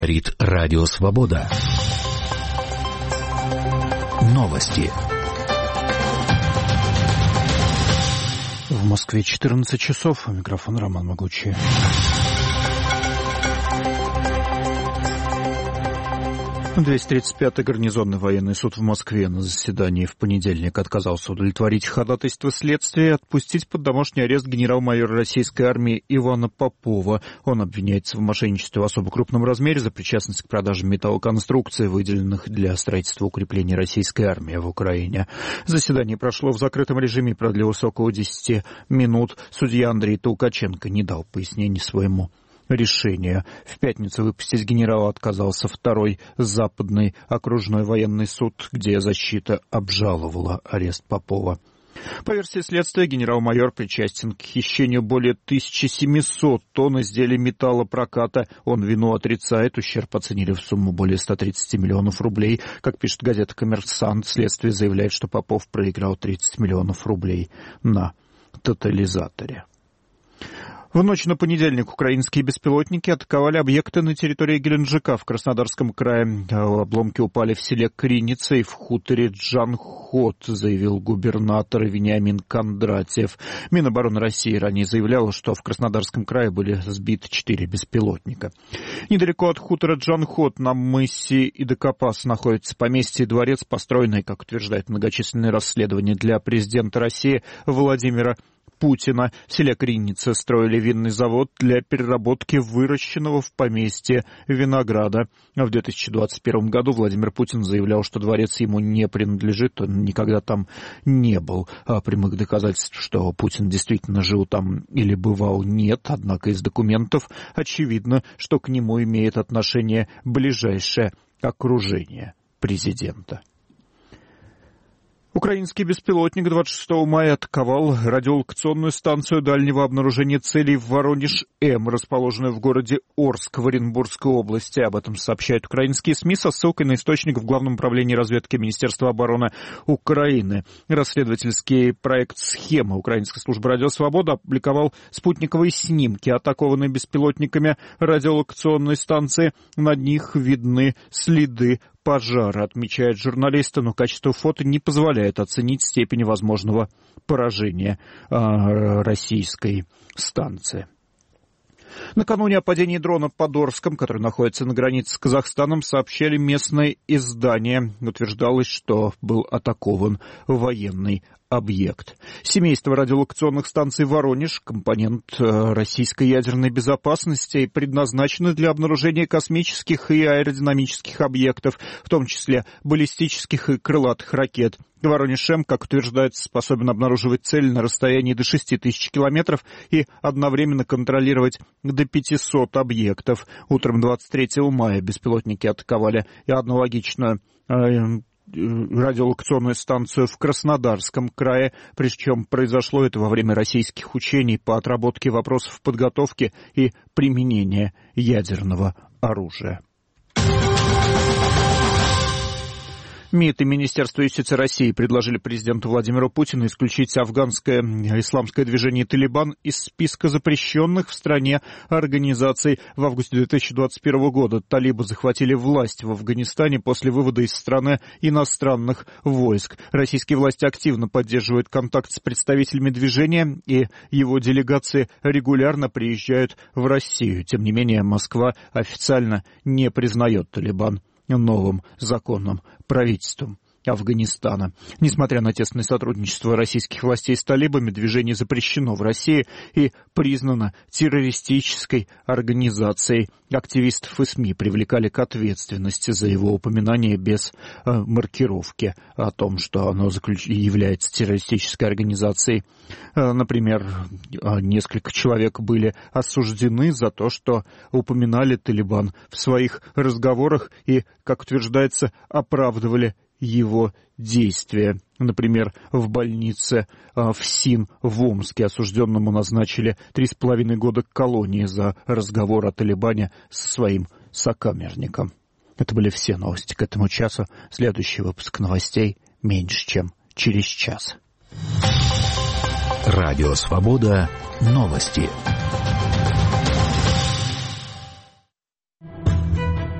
Говорит Радио Свобода. Новости. В Москве 14 часов. Микрофон Роман Могучий. «235-й гарнизонный военный суд в Москве на заседании в понедельник отказался удовлетворить ходатайство следствия и отпустить под домашний арест генерал-майора российской армии Ивана Попова. Он обвиняется в мошенничестве в особо крупном размере за причастность к продаже металлоконструкций, выделенных для строительства укреплений российской армии в Украине. Заседание прошло в закрытом режиме и продлилось около 10 минут. Судья Андрей Толкаченко не дал пояснений своему решение. В пятницу выпустить генерала отказался второй Западный окружной военный суд, где защита обжаловала арест Попова. По версии следствия, генерал-майор причастен к хищению более 1700 тонн изделий металлопроката. Он вину отрицает. Ущерб оценили в сумму более 130 миллионов рублей. Как пишет газета «Коммерсант», следствие заявляет, что Попов проиграл 30 миллионов рублей на тотализаторе. В ночь на понедельник украинские беспилотники атаковали объекты на территории Геленджика в Краснодарском крае. Обломки упали в селе Криница и в хуторе Джанхот, заявил губернатор Вениамин Кондратьев. Минобороны России ранее заявляла, что в Краснодарском крае были сбиты 4 беспилотника. Недалеко от хутора Джанхот на мысе Идакопас находится поместье и дворец, построенный, как утверждает многочисленные расследования, для президента России Владимира Путина. В селе Криница строили винный завод для переработки выращенного в поместье винограда. В 2021 году Владимир Путин заявлял, что дворец ему не принадлежит, он никогда там не был. Прямых доказательств, что Путин действительно жил там или бывал, нет. Однако из документов очевидно, что к нему имеет отношение ближайшее окружение президента. Украинский беспилотник 26 мая атаковал радиолокационную станцию дальнего обнаружения целей в Воронеж-М, расположенную в городе Орск в Оренбургской области. Об этом сообщают украинские СМИ со ссылкой на источник в Главном управлении разведки Министерства обороны Украины. Расследовательский проект «Схема» Украинской службы «Радио Свобода» опубликовал спутниковые снимки, атакованные беспилотниками радиолокационной станции. На них видны следы пожара, отмечают журналисты, но качество фото не позволяет оценить степень возможного поражения российской станции. Накануне о падении дрона под Орском, который находится на границе с Казахстаном, сообщали местные издания. Утверждалось, что был атакован военный объект. Семейство радиолокационных станций «Воронеж», компонент российской ядерной безопасности, предназначены для обнаружения космических и аэродинамических объектов, в том числе баллистических и крылатых ракет. Воронеж-М, как утверждается, способен обнаруживать цель на расстоянии до 6000 километров и одновременно контролировать до 500 объектов. Утром 23 мая беспилотники атаковали и аналогичную радиолокационную станцию в Краснодарском крае, причем произошло это во время российских учений по отработке вопросов подготовки и применения ядерного оружия. МИД и Министерство юстиции России предложили президенту Владимиру Путину исключить афганское исламское движение «Талибан» из списка запрещенных в стране организаций. В августе 2021 года талибы захватили власть в Афганистане после вывода из страны иностранных войск. Российские власти активно поддерживают контакт с представителями движения, и его делегации регулярно приезжают в Россию. Тем не менее, Москва официально не признает «Талибан» новым законным правительством Афганистана. Несмотря на тесное сотрудничество российских властей с талибами, движение запрещено в России и признано террористической организацией. Активистов и СМИ привлекали к ответственности за его упоминание без маркировки о том, что оно является террористической организацией. Например, несколько человек были осуждены за то, что упоминали Талибан в своих разговорах и, как утверждается, оправдывали его действия. Например, в больнице ФСИН в Омске осужденному назначили 3,5 года колонии за разговор о Талибане со своим сокамерником. Это были все новости к этому часу. Следующий выпуск новостей меньше, чем через час. Радио Свобода. Новости.